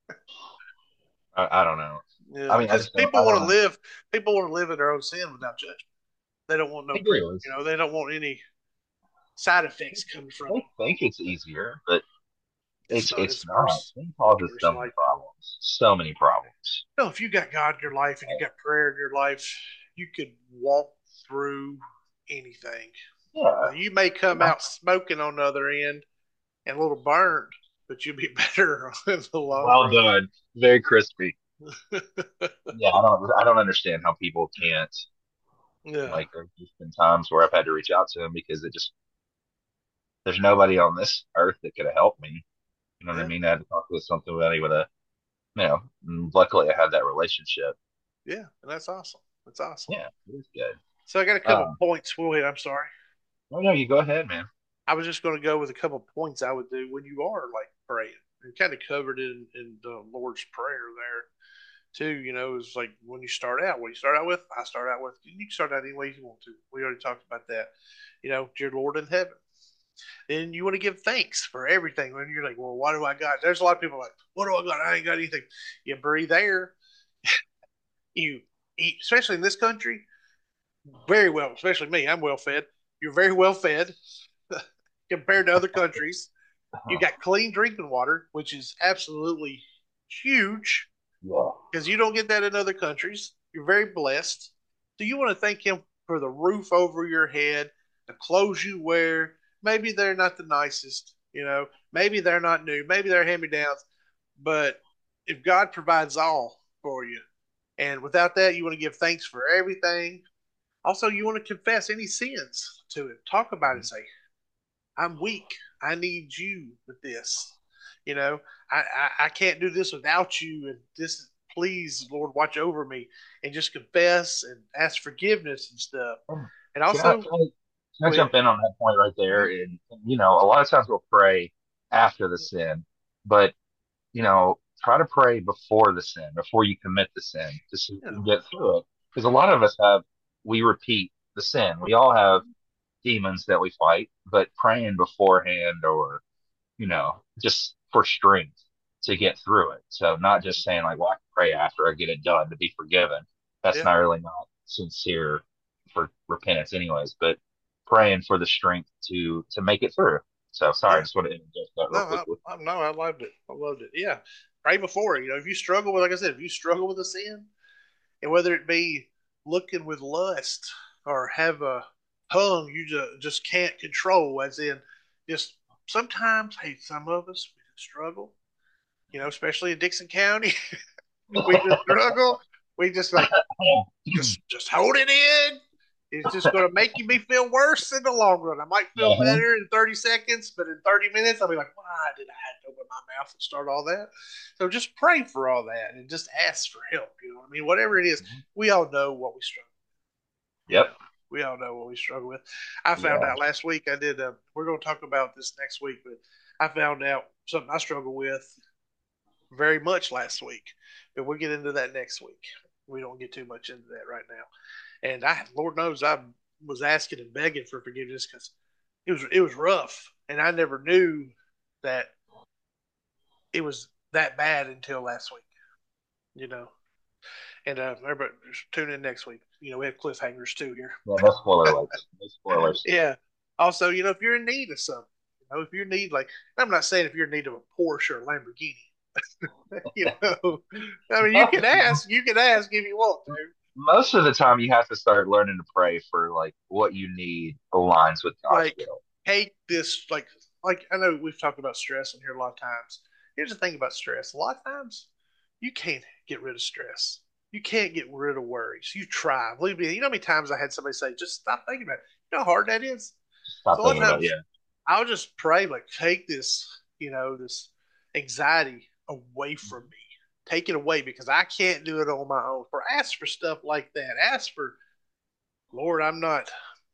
[SPEAKER 2] I don't know.
[SPEAKER 1] Yeah,
[SPEAKER 2] I mean, I
[SPEAKER 1] because
[SPEAKER 2] just don't. I don't.
[SPEAKER 1] People want to live in their own sin without judgment. They don't want no
[SPEAKER 2] They
[SPEAKER 1] pre.
[SPEAKER 2] do. It's,
[SPEAKER 1] They don't want any side effects coming from
[SPEAKER 2] they
[SPEAKER 1] it.
[SPEAKER 2] think it's easier, but
[SPEAKER 1] It's not.
[SPEAKER 2] it's
[SPEAKER 1] It's
[SPEAKER 2] not.
[SPEAKER 1] worse.
[SPEAKER 2] It
[SPEAKER 1] It's
[SPEAKER 2] causes
[SPEAKER 1] worse
[SPEAKER 2] so
[SPEAKER 1] than
[SPEAKER 2] many
[SPEAKER 1] life.
[SPEAKER 2] problems. So many problems.
[SPEAKER 1] If you got God in your life and you got prayer in your life, you could walk through anything.
[SPEAKER 2] Yeah.
[SPEAKER 1] Now, you may come
[SPEAKER 2] Yeah.
[SPEAKER 1] out smoking on the other end and a little burned, but you'll be better in the long
[SPEAKER 2] Well
[SPEAKER 1] run.
[SPEAKER 2] done. Very crispy. Yeah, I don't understand how people can't.
[SPEAKER 1] Yeah,
[SPEAKER 2] Like, there's just been times where I've had to reach out to them because it just there's nobody on this earth that could have helped me. You know what I
[SPEAKER 1] yeah,
[SPEAKER 2] mean? I had to talk to somebody with a, you know, luckily I had that relationship.
[SPEAKER 1] yeah, and that's awesome. That's awesome.
[SPEAKER 2] Yeah, it was good.
[SPEAKER 1] So I got a couple
[SPEAKER 2] Um,
[SPEAKER 1] points. We'll hit. I'm sorry.
[SPEAKER 2] oh no, you go ahead, man.
[SPEAKER 1] I was just going to go with a couple points I would do when you are like praying. And kind of covered in the Lord's Prayer there too. It's like when you start out, what you start out with, I start out with. You can start out any way you want to. We already talked about that. Dear Lord in heaven. Then you want to give thanks for everything. When you're like, well, what do I got? There's a lot of people like, what do I got? I ain't got anything. You breathe air. You eat, especially in this country, very well. Especially me, I'm well fed. You're very well fed compared to other countries. You got clean drinking water, which is absolutely huge
[SPEAKER 2] Yeah.
[SPEAKER 1] because you don't get that in other countries. You're very blessed. So you want to thank him for the roof over your head, the clothes you wear. Maybe they're not the nicest, maybe they're not new, maybe they're hand me downs, but if God provides all for you, and without that, you want to give thanks for everything. Also, you want to confess any sins to him. Talk about it. Say, I'm weak. I need you with this. You know, I can't do this without you. And this, please, Lord, watch over me and just confess and ask forgiveness and stuff. And
[SPEAKER 2] Can I,
[SPEAKER 1] also,
[SPEAKER 2] can I, can I
[SPEAKER 1] go ahead.
[SPEAKER 2] jump in on that point right there?
[SPEAKER 1] Mm-hmm.
[SPEAKER 2] And, a lot of times we'll pray after the sin, but try to pray before the sin, before you commit the sin, just so you
[SPEAKER 1] Yeah,
[SPEAKER 2] can get through it. Because a lot of us we repeat the sin. We all have demons that we fight, but praying beforehand or, just for strength to get through it. So not just saying like, well, I can pray after I get it done to be forgiven. That's
[SPEAKER 1] yeah,
[SPEAKER 2] not really not sincere for repentance anyways, but praying for the strength to make it through. So sorry, I
[SPEAKER 1] yeah.
[SPEAKER 2] just want to interject that
[SPEAKER 1] No,
[SPEAKER 2] real quickly.
[SPEAKER 1] no, I loved it. I loved it. Yeah, pray before. If you struggle with, like I said, if you struggle with a sin, and whether it be looking with lust or have a tongue you just can't control, as in just sometimes, hey, some of us we just struggle, especially in Dixon County, we just struggle. We just like just hold it in, It's just going to make me feel worse in the long run. I might feel
[SPEAKER 2] Uh-huh.
[SPEAKER 1] better in 30 seconds, but in 30 minutes, I'll be like, why did I have to open my mouth and start all that? So just pray for all that and just ask for help. You know what I mean? Whatever it is, we all know what we struggle with. You know,
[SPEAKER 2] Yep.
[SPEAKER 1] we all know what we struggle with. I found
[SPEAKER 2] Yeah.
[SPEAKER 1] out last week, I did, we're going to talk about this next week, but I found out something I struggle with very much last week. But we'll get into that next week. We don't get too much into that right now. And Lord knows, I was asking and begging for forgiveness because it was rough, and I never knew that it was that bad until last week. You know, and everybody just tune in next week. You know, we have cliffhangers too here.
[SPEAKER 2] Yeah, no spoiler alerts. No spoilers.
[SPEAKER 1] Yeah. Also, if you're in need of something, if you're in need, like, I'm not saying if you're in need of a Porsche or a Lamborghini, I mean, you can ask if you want to.
[SPEAKER 2] Most of the time, you have to start learning to pray for like what you need aligns with God's
[SPEAKER 1] Like,
[SPEAKER 2] will.
[SPEAKER 1] take this, like I know we've talked about stress in here a lot of times. Here's the thing about stress: a lot of times, you can't get rid of stress. You can't get rid of worries. You try. Believe me. You know how many times I had somebody say, "Just stop thinking about it." You know how hard that is.
[SPEAKER 2] Stop
[SPEAKER 1] So a lot of
[SPEAKER 2] thinking about it.
[SPEAKER 1] times,
[SPEAKER 2] Yeah.
[SPEAKER 1] I'll just pray, like, take this, this anxiety away from me. Take it away because I can't do it on my own. Or ask for stuff like that. Ask for, Lord, I'm not,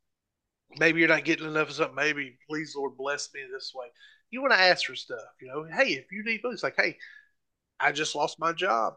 [SPEAKER 1] maybe you're not getting enough of something. Maybe, please, Lord, bless me this way. You want to ask for stuff, Hey, if you need food, it's like, hey, I just lost my job.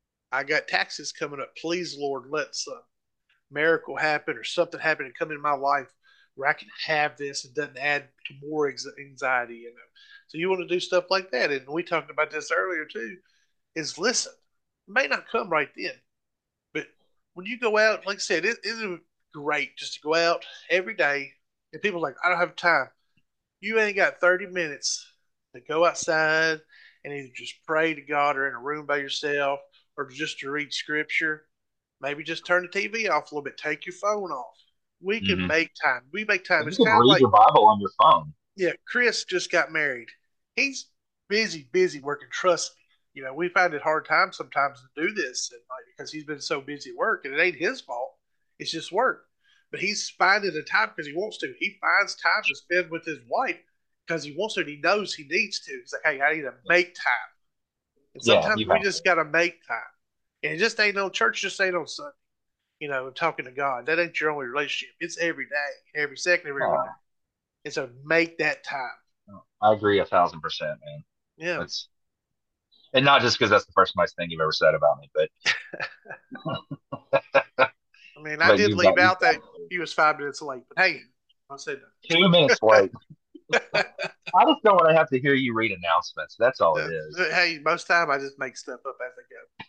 [SPEAKER 1] I got taxes coming up. Please, Lord, let some miracle happen or something happen and come in my life where I can have this and doesn't add to more anxiety. So you want to do stuff like that. And we talked about this earlier too, is listen. It may not come right then, but when you go out, like I said, it is great just to go out every day. And people are like, I don't have time. You ain't got 30 minutes to go outside and either just pray to God or in a room by yourself or just to read scripture. Maybe just turn the TV off a little bit. Take your phone off. We can
[SPEAKER 2] Mm-hmm.
[SPEAKER 1] make time. We make time.
[SPEAKER 2] You
[SPEAKER 1] It's
[SPEAKER 2] can
[SPEAKER 1] kind of
[SPEAKER 2] read
[SPEAKER 1] like,
[SPEAKER 2] your Bible on your phone.
[SPEAKER 1] yeah, Chris just got married. He's busy, busy working. Trust me. We find it hard times sometimes to do this, and like, because he's been so busy at work, and it ain't his fault. It's just work. But he's finding the time because he wants to. He finds time to spend with his wife because he wants to. And he knows he needs to. He's like, hey, I need to make time. And
[SPEAKER 2] Yeah,
[SPEAKER 1] sometimes
[SPEAKER 2] you
[SPEAKER 1] we
[SPEAKER 2] have to.
[SPEAKER 1] just got to make time. And it just ain't no church. Just ain't on Sunday. Talking to God. That ain't your only relationship. It's every day, every second, every minute.
[SPEAKER 2] No,
[SPEAKER 1] And so make that time.
[SPEAKER 2] no. I agree 1,000%, man.
[SPEAKER 1] Yeah.
[SPEAKER 2] That's and not just because that's the first nice thing you've ever said about me, but
[SPEAKER 1] I mean, I did leave
[SPEAKER 2] you've
[SPEAKER 1] out
[SPEAKER 2] got
[SPEAKER 1] that he was 5 minutes late, but hey, I said
[SPEAKER 2] 2 minutes late. I just don't want to have to hear you read announcements. That's all it
[SPEAKER 1] that.
[SPEAKER 2] is.
[SPEAKER 1] Hey, most time I just make stuff up as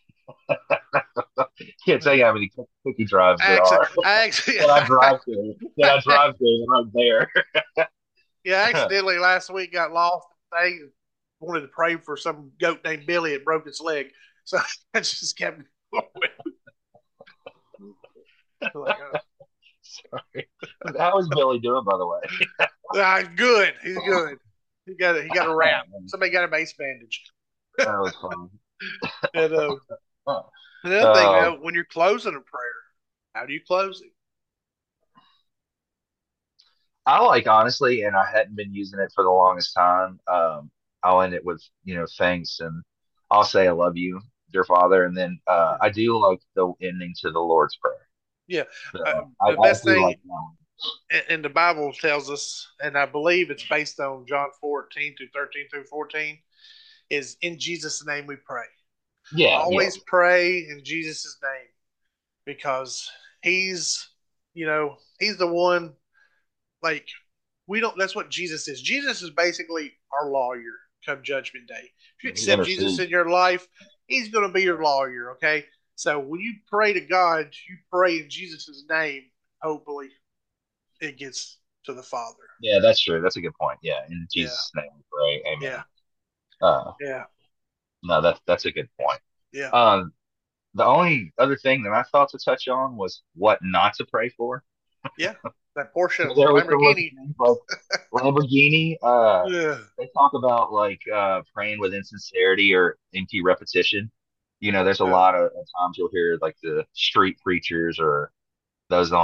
[SPEAKER 2] Can't
[SPEAKER 1] I
[SPEAKER 2] tell
[SPEAKER 1] go.
[SPEAKER 2] you how many cookie drives
[SPEAKER 1] I
[SPEAKER 2] there
[SPEAKER 1] actually,
[SPEAKER 2] are
[SPEAKER 1] I actually,
[SPEAKER 2] that I drive to. That I drive to right there.
[SPEAKER 1] yeah, I accidentally last week got lost and they wanted to pray for some goat named Billy that broke its leg, so I just kept going. Like,
[SPEAKER 2] Sorry. How is Billy doing, by the way?
[SPEAKER 1] good, he's good. He got a wrap. Somebody got a base bandage.
[SPEAKER 2] That was funny.
[SPEAKER 1] And
[SPEAKER 2] Oh,
[SPEAKER 1] another thing,
[SPEAKER 2] oh,
[SPEAKER 1] when you're closing a prayer, how do you close it?
[SPEAKER 2] I like honestly, and I hadn't been using it for the longest time. I'll end it with thanks, and I'll say I love you, dear Father, and then
[SPEAKER 1] Yeah,
[SPEAKER 2] I do like the ending to the Lord's Prayer.
[SPEAKER 1] yeah.
[SPEAKER 2] So
[SPEAKER 1] The
[SPEAKER 2] I
[SPEAKER 1] best
[SPEAKER 2] do
[SPEAKER 1] thing,
[SPEAKER 2] like that one.
[SPEAKER 1] and the Bible tells us, and I believe it's based on John 14 through 13 through 14, is in Jesus' name we pray.
[SPEAKER 2] Yeah, yeah.
[SPEAKER 1] Always pray in Jesus' name because he's, he's the one, like, we don't, that's what Jesus is. Jesus is basically our lawyer come judgment day. If you
[SPEAKER 2] He
[SPEAKER 1] accept Jesus
[SPEAKER 2] intercedes.
[SPEAKER 1] in your life, he's going to be your lawyer, okay? So when you pray to God, you pray in Jesus' name, hopefully it gets to the Father.
[SPEAKER 2] Yeah, that's true. That's a good point. Yeah, in
[SPEAKER 1] Yeah,
[SPEAKER 2] Jesus' name we pray.
[SPEAKER 1] yeah,
[SPEAKER 2] Amen. Uh,
[SPEAKER 1] yeah,
[SPEAKER 2] no, that's a good point.
[SPEAKER 1] yeah,
[SPEAKER 2] Um, the only other thing that I thought to touch on was what not to pray for.
[SPEAKER 1] yeah. That Porsche
[SPEAKER 2] So there was some list of
[SPEAKER 1] Lamborghini.
[SPEAKER 2] things like Lamborghini.
[SPEAKER 1] Yeah,
[SPEAKER 2] They talk about like praying with insincerity or empty repetition. There's a
[SPEAKER 1] yeah,
[SPEAKER 2] lot of times you'll hear like the street preachers or those on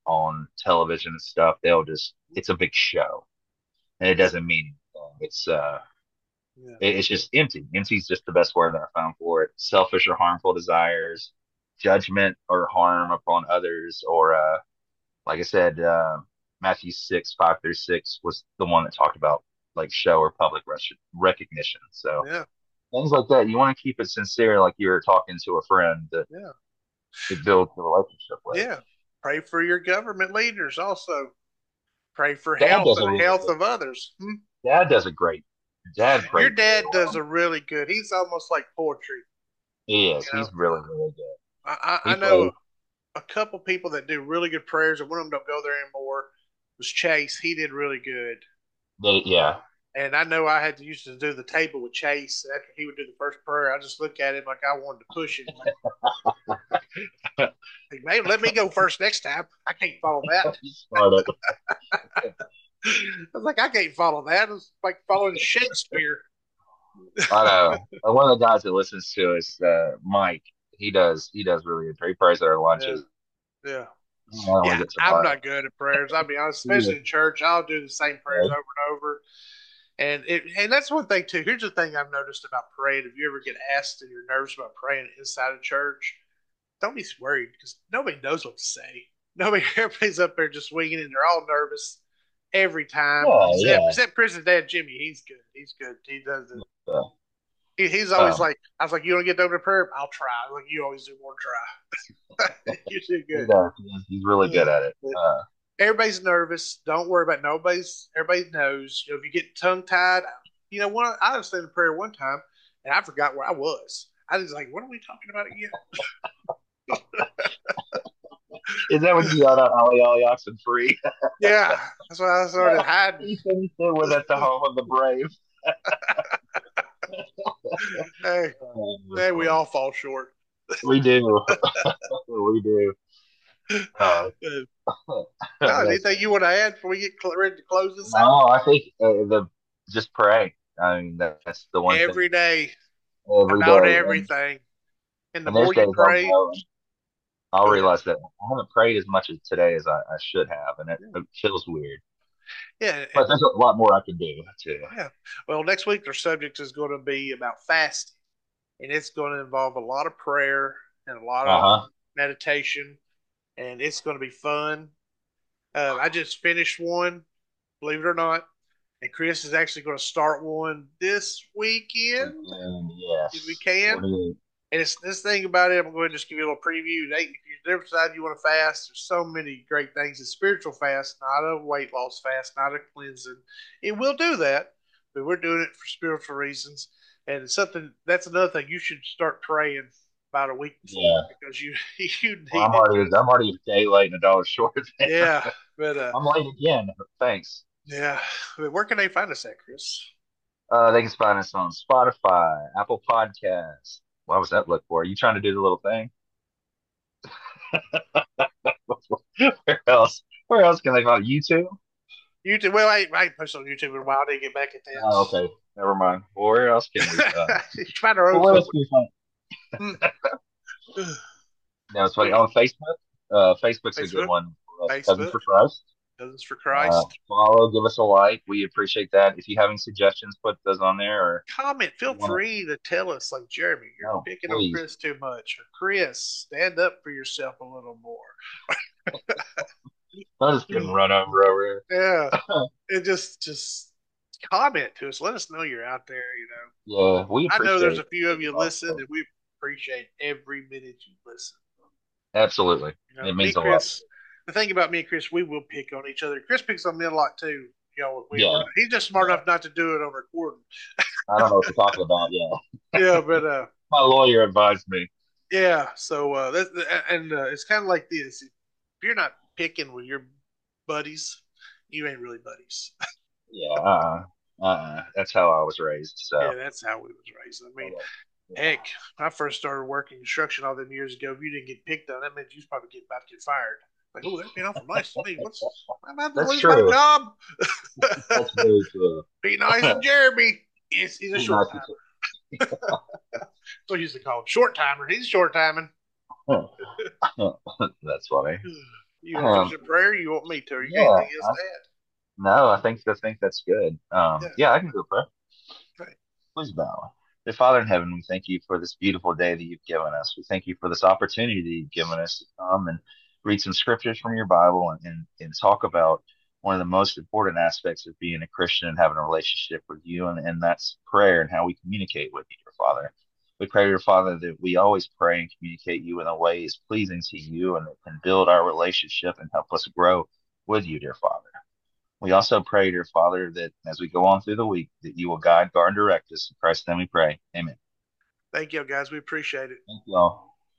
[SPEAKER 2] on television and stuff, they'll just it's a big show and it
[SPEAKER 1] Yeah,
[SPEAKER 2] doesn't mean anything.
[SPEAKER 1] yeah,
[SPEAKER 2] It's just empty. Empty is just the best word that I found for it. Selfish or harmful desires, judgment or harm upon others, or like I said, Matthew 6:5-6 was the one that talked about like show or public recognition. So
[SPEAKER 1] yeah,
[SPEAKER 2] things like that, you want to keep it sincere, like you're talking to a friend that
[SPEAKER 1] yeah,
[SPEAKER 2] it builds a relationship with.
[SPEAKER 1] yeah. Pray for your government leaders. Also, pray for
[SPEAKER 2] Dad
[SPEAKER 1] health
[SPEAKER 2] does a
[SPEAKER 1] and
[SPEAKER 2] really
[SPEAKER 1] health
[SPEAKER 2] good.
[SPEAKER 1] of others. Hmm?
[SPEAKER 2] Dad does a great. Dad
[SPEAKER 1] Your
[SPEAKER 2] prays very
[SPEAKER 1] dad does
[SPEAKER 2] well.
[SPEAKER 1] a really good. He's almost like poetry.
[SPEAKER 2] He is.
[SPEAKER 1] You know,
[SPEAKER 2] He's really really good.
[SPEAKER 1] I
[SPEAKER 2] He
[SPEAKER 1] know
[SPEAKER 2] plays.
[SPEAKER 1] a couple people that do really good prayers, and one of them don't go there anymore. Was Chase. He did really good.
[SPEAKER 2] Yeah.
[SPEAKER 1] And I know I had to used to do the table with Chase. After he would do the first prayer, I just look at him like I wanted to push him. Like, hey, man, let me go first next time. I can't follow that.
[SPEAKER 2] He's smart.
[SPEAKER 1] I was like, I can't follow that. It's like following Shakespeare.
[SPEAKER 2] I know. One of the guys that listens to us, Mike. He does really good. He prays at our
[SPEAKER 1] Yeah,
[SPEAKER 2] lunches.
[SPEAKER 1] yeah,
[SPEAKER 2] I don't want
[SPEAKER 1] yeah.
[SPEAKER 2] to get so
[SPEAKER 1] I'm
[SPEAKER 2] violent.
[SPEAKER 1] not good at prayers. I'll be honest,
[SPEAKER 2] Yeah.
[SPEAKER 1] especially in church. I'll do the same prayers over and over. And that's one thing too. Here's the thing I've noticed about praying. If you ever get asked and you're nervous about praying inside a church, don't be worried because nobody knows what to say. Nobody, everybody's up there just winging, and they're all nervous every time.
[SPEAKER 2] Yeah,
[SPEAKER 1] Except
[SPEAKER 2] yeah.
[SPEAKER 1] except Chris's dad Jimmy, he's good. He's good. He does it.
[SPEAKER 2] So,
[SPEAKER 1] He's always
[SPEAKER 2] um,
[SPEAKER 1] like, I was like, you don't get done to prayer? I'll try. Like you always do more try. You do
[SPEAKER 2] he
[SPEAKER 1] good.
[SPEAKER 2] does. He's really good at it.
[SPEAKER 1] But everybody's nervous. Don't worry about it. Nobody's. Everybody knows. You know, if you get tongue tied, you know, I was saying a prayer one time, and I forgot where I was. I was like, what are we talking about again?
[SPEAKER 2] Is that when you yelled out "Ollie Ollie Oxen Free"?
[SPEAKER 1] Yeah, that's why I started hiding.
[SPEAKER 2] He said we're at the home of the brave.
[SPEAKER 1] Hey,
[SPEAKER 2] Oh, that's
[SPEAKER 1] hey, we
[SPEAKER 2] funny.
[SPEAKER 1] all fall short.
[SPEAKER 2] We do. We do. Uh,
[SPEAKER 1] Well,
[SPEAKER 2] that's
[SPEAKER 1] anything you want to add before we get ready to close this out?
[SPEAKER 2] no. I think the just pray. I mean, that's the one thing
[SPEAKER 1] Every day
[SPEAKER 2] every
[SPEAKER 1] about
[SPEAKER 2] day.
[SPEAKER 1] everything, and the
[SPEAKER 2] And there's
[SPEAKER 1] more you
[SPEAKER 2] days I'll
[SPEAKER 1] pray,
[SPEAKER 2] go and I'll
[SPEAKER 1] go ahead.
[SPEAKER 2] realize that I haven't prayed as much as today as I should have, and
[SPEAKER 1] Yeah,
[SPEAKER 2] it feels weird.
[SPEAKER 1] yeah,
[SPEAKER 2] But there's a lot more I can do too.
[SPEAKER 1] yeah. Well, next week our subject is going to be about fasting, and it's going to involve a lot of prayer and a lot
[SPEAKER 2] Uh
[SPEAKER 1] of
[SPEAKER 2] huh.
[SPEAKER 1] meditation, and it's going to be fun. I just finished one, believe it or not, and Chris is actually going to start one this weekend if we
[SPEAKER 2] Yes.
[SPEAKER 1] can.
[SPEAKER 2] What do you?
[SPEAKER 1] And it's this thing about it. I'm going to just give you a little preview. If you ever decide you want to fast, there's so many great things. A spiritual fast, not a weight loss fast, not a cleansing. It will do that, but we're doing it for spiritual reasons. And it's something that's another thing you should start praying about a week before
[SPEAKER 2] Yeah.
[SPEAKER 1] because you
[SPEAKER 2] Well,
[SPEAKER 1] need it.
[SPEAKER 2] I'm already a day late and a dollar short.
[SPEAKER 1] Yeah, but
[SPEAKER 2] I'm late again. Thanks.
[SPEAKER 1] yeah. But where can they find us at, Chris?
[SPEAKER 2] They can find us on Spotify, Apple Podcasts. What was that look for? Are you trying to do the little thing? Where else? Where else can they find YouTube?
[SPEAKER 1] YouTube. Well, I ain't posted on YouTube in a while. I didn't get back at
[SPEAKER 2] Oh, okay. Never mind. Well, where else can we?
[SPEAKER 1] that. Find our
[SPEAKER 2] Well,
[SPEAKER 1] own
[SPEAKER 2] where
[SPEAKER 1] somewhere.
[SPEAKER 2] else can we find?
[SPEAKER 1] Hmm.
[SPEAKER 2] No, it's funny
[SPEAKER 1] Well,
[SPEAKER 2] on Facebook. Facebook's a good
[SPEAKER 1] Facebook,
[SPEAKER 2] one for us. Cousins
[SPEAKER 1] Facebook,
[SPEAKER 2] for Christ.
[SPEAKER 1] Cousins for Christ.
[SPEAKER 2] Follow, give us a like. We appreciate that. If you have any suggestions, put those on there. Or
[SPEAKER 1] Comment. Feel
[SPEAKER 2] you want
[SPEAKER 1] free to tell us, like Jeremy,
[SPEAKER 2] to,
[SPEAKER 1] you're
[SPEAKER 2] no,
[SPEAKER 1] picking on
[SPEAKER 2] please.
[SPEAKER 1] Chris too much, or Chris, stand up for yourself a little more.
[SPEAKER 2] I'm just getting run over
[SPEAKER 1] Yeah,
[SPEAKER 2] here.
[SPEAKER 1] and just comment to us. Let us know you're out there. You know,
[SPEAKER 2] Yeah, we
[SPEAKER 1] I know there's
[SPEAKER 2] appreciate
[SPEAKER 1] a few of you listen,
[SPEAKER 2] it.
[SPEAKER 1] and we appreciate every minute you listen.
[SPEAKER 2] Absolutely.
[SPEAKER 1] You know,
[SPEAKER 2] It
[SPEAKER 1] me,
[SPEAKER 2] means a lot.
[SPEAKER 1] Chris. The thing about me and Chris, we will pick on each other. Chris picks on me a lot too. You know,
[SPEAKER 2] Yeah.
[SPEAKER 1] he's just smart enough not to do it on recording.
[SPEAKER 2] I don't know what you're talking about. Yeah.
[SPEAKER 1] Yeah, but
[SPEAKER 2] My lawyer advised me.
[SPEAKER 1] yeah. So and it's kind of like this: if you're not picking with your buddies, you ain't really buddies.
[SPEAKER 2] Yeah. That's how I was raised. So,
[SPEAKER 1] Yeah, that's how we was raised. I mean,
[SPEAKER 2] yeah.
[SPEAKER 1] heck, when I first started working construction all them years ago, if you didn't get picked on, that meant you was probably about to get fired. Like, oh, they're being awful nice to me. I'm about to
[SPEAKER 2] That's
[SPEAKER 1] lose my
[SPEAKER 2] true.
[SPEAKER 1] job.
[SPEAKER 2] That's very true.
[SPEAKER 1] Be nice to Jeremy. He's a
[SPEAKER 2] Be
[SPEAKER 1] short
[SPEAKER 2] nice
[SPEAKER 1] timer. So I used to call him short timer. He's short timing.
[SPEAKER 2] to- That's funny.
[SPEAKER 1] You want to finish
[SPEAKER 2] Um,
[SPEAKER 1] in prayer? Or you want me to? Or you got
[SPEAKER 2] yeah,
[SPEAKER 1] anything else to add?
[SPEAKER 2] no, I think that's good.
[SPEAKER 1] Yeah.
[SPEAKER 2] Yeah, I can go pray.
[SPEAKER 1] Okay.
[SPEAKER 2] Please bow. Dear Father in heaven, we thank you for this beautiful day that you've given us. We thank you for this opportunity that you've given us to come and read some scriptures from your Bible and talk about one of the most important aspects of being a Christian and having a relationship with you, and that's prayer and how we communicate with you, dear Father. We pray, dear Father, that we always pray and communicate you in a way is pleasing to you and that can build our relationship and help us grow with you, dear Father. We also pray, dear Father, that as we go on through the week, that you will guide, guard, and direct us. In Christ's name we pray. Amen.
[SPEAKER 1] Thank you, guys. We appreciate it.
[SPEAKER 2] Thank you all.